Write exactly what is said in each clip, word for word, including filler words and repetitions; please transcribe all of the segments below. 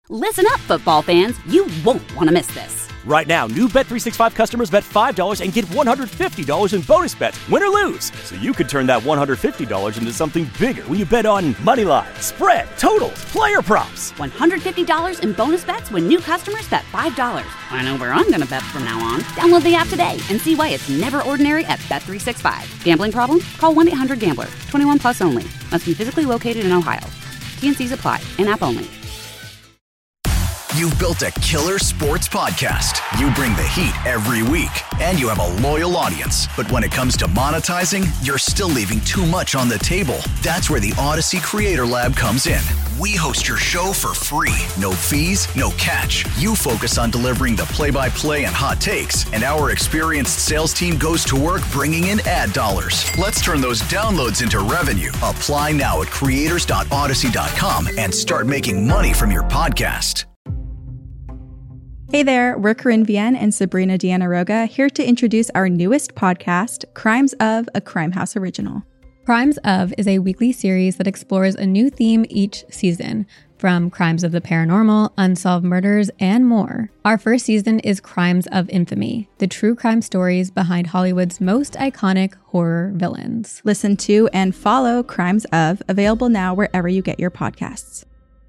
Listen up, football fans. You won't want to miss this. Right now, new Bet three sixty-five customers bet five dollars and get one hundred fifty dollars in bonus bets, win or lose. So you could turn that one hundred fifty dollars into something bigger when you bet on money line, spread, totals, player props. one hundred fifty dollars in bonus bets when new customers bet five dollars. I know where I'm going to bet from now on. Download the app today and see why it's never ordinary at Bet three sixty-five. Gambling problem? Call one eight hundred gambler. twenty-one plus only. Must be physically located in Ohio. T N Cs apply. In-app only. You've built a killer sports podcast. You bring the heat every week, and you have a loyal audience. But when it comes to monetizing, you're still leaving too much on the table. That's where the Odyssey Creator Lab comes in. We host your show for free. No fees, no catch. You focus on delivering the play-by-play and hot takes, and our experienced sales team goes to work bringing in ad dollars. Let's turn those downloads into revenue. Apply now at creators dot odyssey dot com and start making money from your podcast. Hey there, we're Corinne Vienne and Sabrina Diana-Roga here to introduce our newest podcast, Crimes of, a Crime House original. Crimes of is a weekly series that explores a new theme each season, from crimes of the paranormal, unsolved murders, and more. Our first season is Crimes of Infamy, the true crime stories behind Hollywood's most iconic horror villains. Listen to and follow Crimes of, available now wherever you get your podcasts.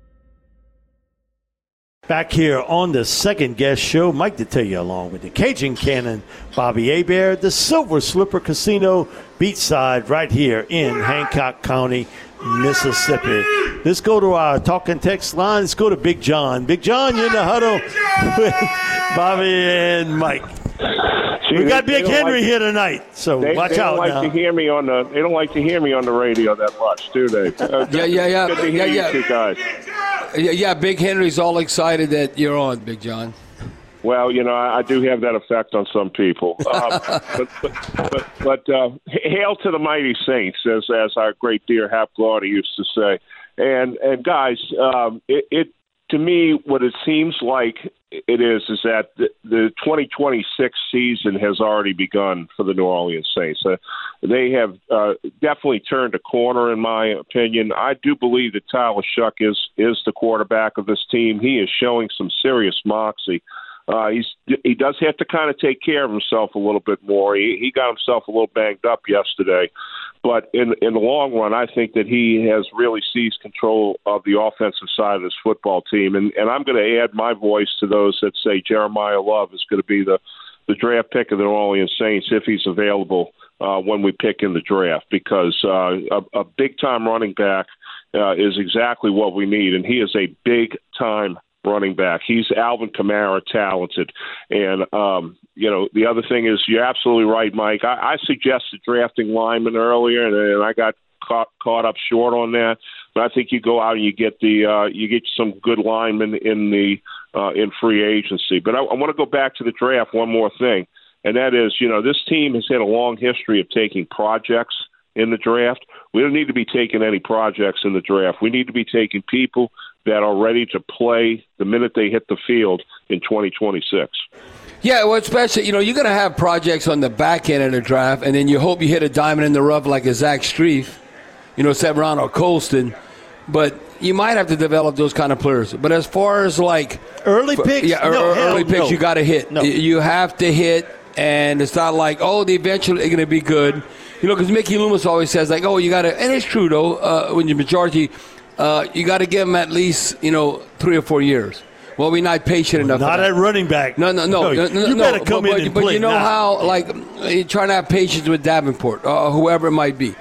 Back here on the second guest show, Mike Detillier along with the Cajun Cannon, Bobby Hebert, the Silver Slipper Casino beachside right here in Hancock County, Mississippi. Let's go to our talking text line. Let's go to Big John. Big John, you're in the huddle with Bobby and Mike. See, we got they, Big they Henry like, here tonight, so they, watch they out don't like now. To hear me on the, they don't like to hear me on the radio that much, do they? Uh, yeah, yeah, yeah. Good to hear yeah, you yeah. two guys. Yeah, yeah, Big Henry's all excited that you're on, Big John. Well, you know, I, I do have that effect on some people. Um, but but, but, but uh, hail to the mighty saints, as as our great dear Hap Glaude used to say. And and guys, um, it, it to me, what it seems like it is is that the, the twenty twenty-six season has already begun for the New Orleans Saints. Uh, they have uh, definitely turned a corner, in my opinion. I do believe that Tyler Shuck is is the quarterback of this team. He is showing some serious moxie. Uh, he's he does have to kind of take care of himself a little bit more. He, he got himself a little banged up yesterday, but in in the long run, I think that he has really seized control of the offensive side of this football team. And, and I'm going to add my voice to those that say Jeremiah Love is going to be the, the draft pick of the New Orleans Saints if he's available uh, when we pick in the draft, because uh, a, a big-time running back uh, is exactly what we need, and he is a big-time running back. He's Alvin Kamara talented. And, um, you know, the other thing is, you're absolutely right, Mike. I, I suggested drafting linemen earlier, and, and I got caught, caught up short on that. But I think you go out and you get the uh, you get some good linemen in the uh, in free agency. But I, I want to go back to the draft one more thing, and that is, you know, this team has had a long history of taking projects in the draft. We don't need to be taking any projects in the draft. We need to be taking people that are ready to play the minute they hit the field in twenty twenty-six. Yeah, well, especially, you know, you're going to have projects on the back end of the draft, and then you hope you hit a diamond in the rough like a Zach Strief, you know, Severano or Colston. But you might have to develop those kind of players. But as far as, like... Early picks? Yeah, no, early hell, picks, no. you got to hit. No. You have to hit, and it's not like, oh, they eventually are going to be good. You know, because Mickey Loomis always says, like, oh, you got to... And it's true, though, uh, when you're majority... Uh, you got to give them at least, you know, three or four years. Well, we're not patient enough. Not at running back. No, no, no. no, no you no, better come but, in but, and but play you know now. how, like, you're trying to have patience with Davenport or whoever it might be.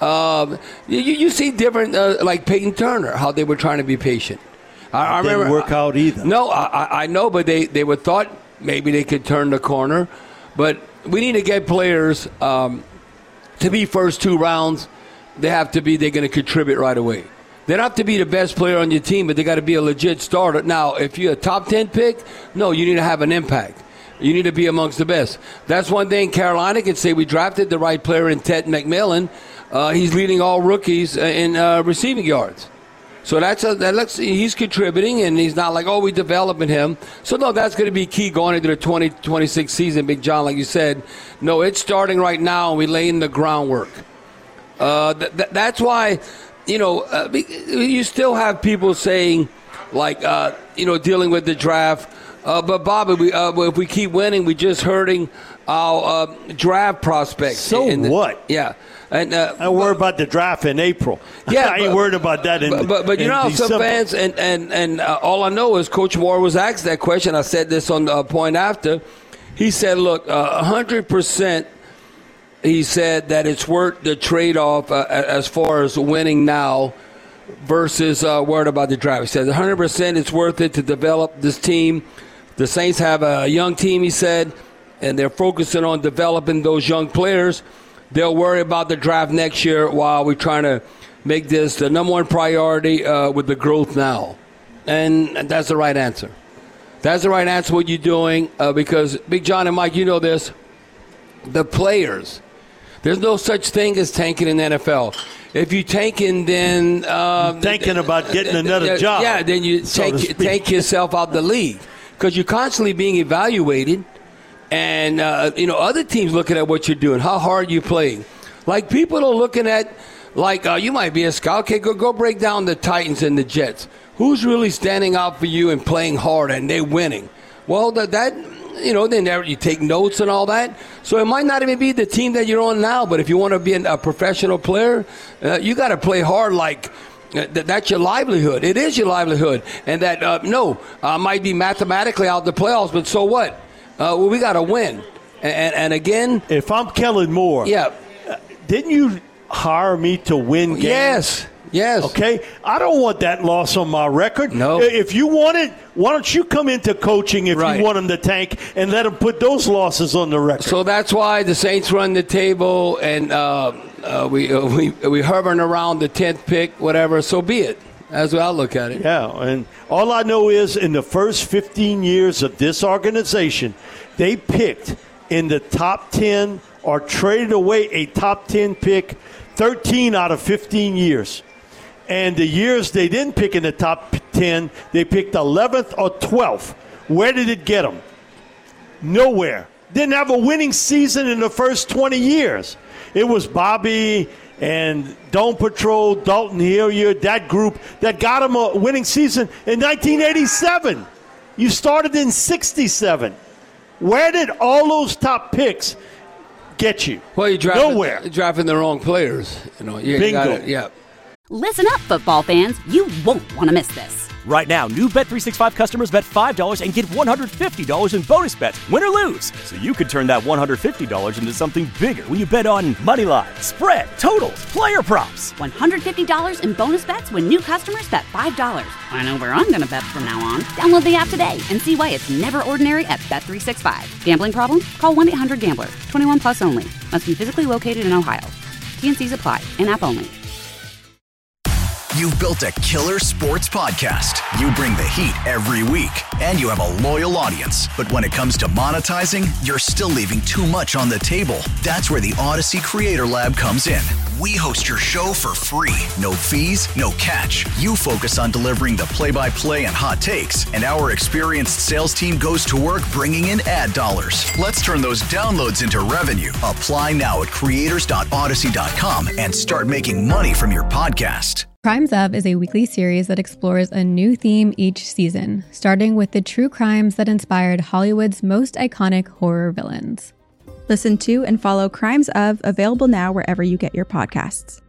Um, you, you see different, uh, like Peyton Turner, how they were trying to be patient. I, I didn't remember, work out either. No, I, I know, but they, they were thought maybe they could turn the corner. But we need to get players um, to be first two rounds. They have to be, they're going to contribute right away. They don't have to be the best player on your team, but they got to be a legit starter. Now, if you're a top ten pick, no, you need to have an impact. You need to be amongst the best. That's one thing Carolina can say. We drafted the right player in Ted McMillan. Uh, he's leading all rookies in uh, receiving yards. So that's a, that looks, he's contributing, and he's not like, oh, we're developing him. So, no, that's going to be key going into the twenty twenty-six season, Big John, like you said. No, it's starting right now, and we're laying the groundwork. Uh, th- th- that's why... You know, uh, you still have people saying, like uh, you know, dealing with the draft. Uh, but Bobby, we, uh, if we keep winning, we're just hurting our uh, draft prospects. So the, what? Yeah. And, uh, I worry about the draft in April. Yeah, I ain't but, worried about that in But, but, but you in know how December. some fans, and, and, and uh, all I know is Coach Moore was asked that question. I said this on the uh, point after. He said, look, uh, one hundred percent, he said that it's worth the trade-off uh, as far as winning now versus uh, worried about the draft. He says one hundred percent it's worth it to develop this team. The Saints have a young team, he said, and they're focusing on developing those young players. They'll worry about the draft next year while we're trying to make this the number one priority uh, with the growth now. And that's the right answer. That's the right answer, what you're doing, uh, because, Big John and Mike, you know this, the players, there's no such thing as tanking in the N F L. If you tanking, then... Uh, thinking about getting another uh, job. Yeah, then you so take, take yourself out the league because you're constantly being evaluated. And, uh, you know, other teams looking at what you're doing, how hard you're playing. Like, people are looking at, like, uh, you might be a scout. Okay, go, go break down the Titans and the Jets. Who's really standing out for you and playing hard and they're winning? Well, that, that you know, then there, you take notes and all that. So it might not even be the team that you're on now, but if you want to be a professional player, uh, you got to play hard like uh, – that's your livelihood. It is your livelihood. And that, uh, no, uh, might be mathematically out the playoffs, but so what? Uh, well, we got to win. And, and, and again, if I'm Kellen Moore, yeah, uh, didn't you hire me to win games? Yes, yes. Okay, I don't want that loss on my record. No. If you want it, why don't you come into coaching if right. you want them to tank and let them put those losses on the record? So that's why the Saints run the table, and uh, uh, we uh, we we hovering around the tenth pick, whatever. So be it. That's what I look at it. Yeah, and all I know is in the first fifteen years of this organization, they picked in the top ten or traded away a top ten pick thirteen out of fifteen years. And the years they didn't pick in the top ten, they picked eleventh or twelfth. Where did it get them? Nowhere. Didn't have a winning season in the first twenty years. It was Bobby and Dome Patrol, Dalton Hilliard, that group that got him a winning season in nineteen eighty-seven. You started in sixty-seven. Where did all those top picks get you? Well, you're drafting, nowhere. You're drafting the wrong players. You know, you, Bingo. you gotta, yeah. Listen up, football fans. You won't want to miss this. Right now, new Bet three sixty-five customers bet five dollars and get one hundred fifty dollars in bonus bets, win or lose. So you could turn that one hundred fifty dollars into something bigger when you bet on money line, spread, totals, player props. one hundred fifty dollars in bonus bets when new customers bet five dollars. I know where I'm going to bet from now on. Download the app today and see why it's never ordinary at Bet three sixty-five. Gambling problem? Call one eight hundred gambler. twenty-one plus only. Must be physically located in Ohio. T and C's apply. In-app only. You've built a killer sports podcast. You bring the heat every week, and you have a loyal audience. But when it comes to monetizing, you're still leaving too much on the table. That's where the Odyssey Creator Lab comes in. We host your show for free. No fees, no catch. You focus on delivering the play-by-play and hot takes, and our experienced sales team goes to work bringing in ad dollars. Let's turn those downloads into revenue. Apply now at creators dot odyssey dot com and start making money from your podcast. Crimes Of is a weekly series that explores a new theme each season, starting with the true crimes that inspired Hollywood's most iconic horror villains. Listen to and follow Crimes Of, available now wherever you get your podcasts.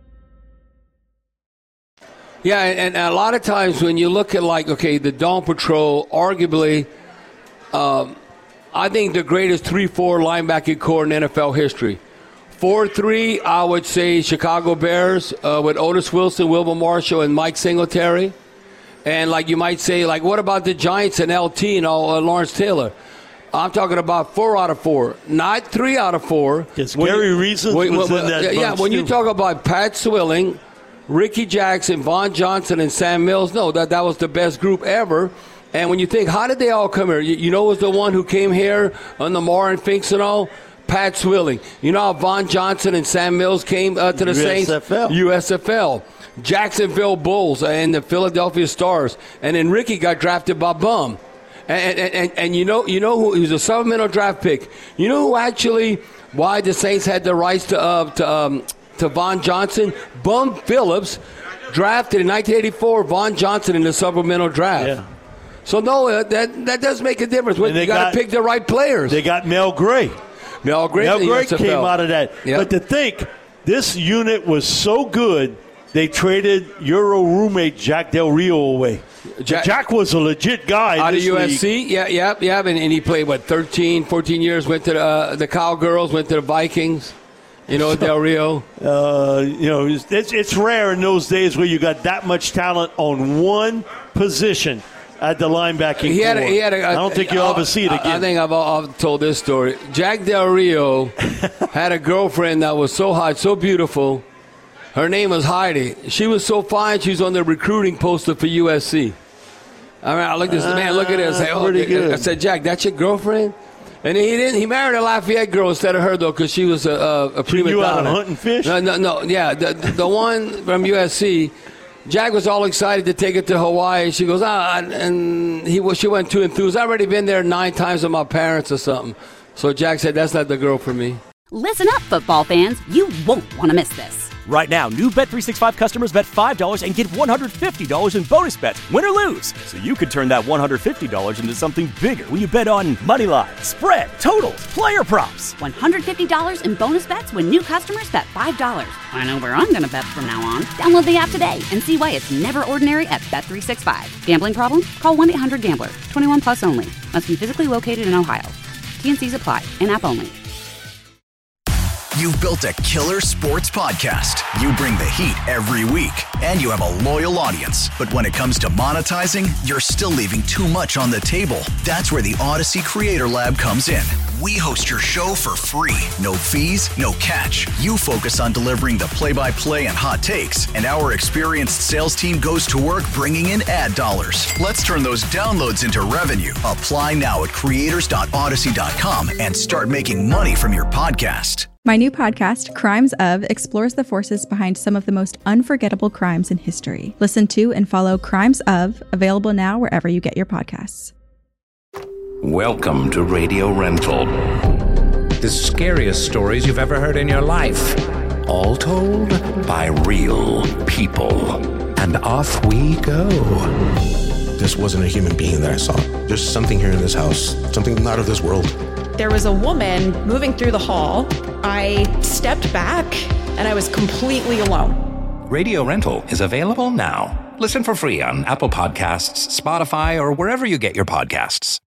Yeah, and, and a lot of times when you look at, like, okay, the Dawn Patrol, arguably, um, I think the greatest three four linebacking core in N F L history. four three, I would say Chicago Bears uh, with Otis Wilson, Wilbur Marshall, and Mike Singletary. And, like, you might say, like, what about the Giants and L T and all, uh, Lawrence Taylor? I'm talking about four out of four, not three out of four. Because Gary Reasons was when, in that Yeah, bunch when too. you talk about Pat Swilling, Ricky Jackson, Von Johnson, and Sam Mills, no, that, that was the best group ever. And when you think, how did they all come here? You, you know, it was the one who came here on the Mar and Finks and all? Pat Swilling. You know how Von Johnson and Sam Mills came uh, to the U S F L. Saints? U S F L. Jacksonville Bulls and the Philadelphia Stars. And then Ricky got drafted by Bum. And, and, and, and you know you know who he was a supplemental draft pick. You know who actually why the Saints had the rights to uh, to um, to Von Johnson? Bum Phillips drafted in nineteen eighty-four Vaughn Johnson in the supplemental draft. Yeah. So, no, uh, that that does make a difference. You got to pick the right players. They got Mel Gray. Mel Gray, Mel Gray came out of that. Yep. But to think, this unit was so good, they traded Euro roommate Jack Del Rio away. Jack, Jack was a legit guy. Out of U S C, league. yeah, yeah, yeah. And, and he played, what, thirteen, fourteen years, went to the, uh, the Cowgirls, went to the Vikings. You know, Del Rio. Uh, you know, it's, it's rare in those days where you got that much talent on one position at the linebacking he had a, core. he had a, I don't think you'll uh, ever see it again. I think I've, I've told this story. Jack Del Rio had a girlfriend that was so hot, so beautiful. Her name was Heidi. She was so fine, she was on the recruiting poster for U S C. I mean, I looked at this, man, look at this. I said, oh, pretty good. I said, Jack, that's your girlfriend? And he didn't. He married a Lafayette girl instead of her, though, because she was a, a, a prima You out donna. hunting fish? No, no, no. Yeah, the, the one from U S C, Jack was all excited to take it to Hawaii. She goes, ah, and he she went too enthused. I've already been there nine times with my parents or something. So Jack said, that's not the girl for me. Listen up, football fans. You won't want to miss this. Right now, new Bet three sixty-five customers bet five dollars and get one hundred fifty dollars in bonus bets, win or lose. So you could turn that one hundred fifty dollars into something bigger when you bet on money line, spread, totals, player props. one hundred fifty dollars in bonus bets when new customers bet five dollars. I know where I'm going to bet from now on. Download the app today and see why it's never ordinary at Bet three sixty-five. Gambling problem? Call one eight hundred gambler. twenty-one plus only. Must be physically located in Ohio. T and C's apply. In-app only. You've built a killer sports podcast. You bring the heat every week, and you have a loyal audience. But when it comes to monetizing, you're still leaving too much on the table. That's where the Odyssey Creator Lab comes in. We host your show for free. No fees, no catch. You focus on delivering the play-by-play and hot takes, and our experienced sales team goes to work bringing in ad dollars. Let's turn those downloads into revenue. Apply now at creators dot odyssey dot com and start making money from your podcast. My new podcast, Crimes Of, explores the forces behind some of the most unforgettable crimes in history. Listen to and follow Crimes Of, available now wherever you get your podcasts. Welcome to Radio Rental. The scariest stories you've ever heard in your life. All told by real people. And off we go. This wasn't a human being that I saw. There's something here in this house. Something not of this world. There was a woman moving through the hall. I stepped back and I was completely alone. Radio Rental is available now. Listen for free on Apple Podcasts, Spotify, or wherever you get your podcasts.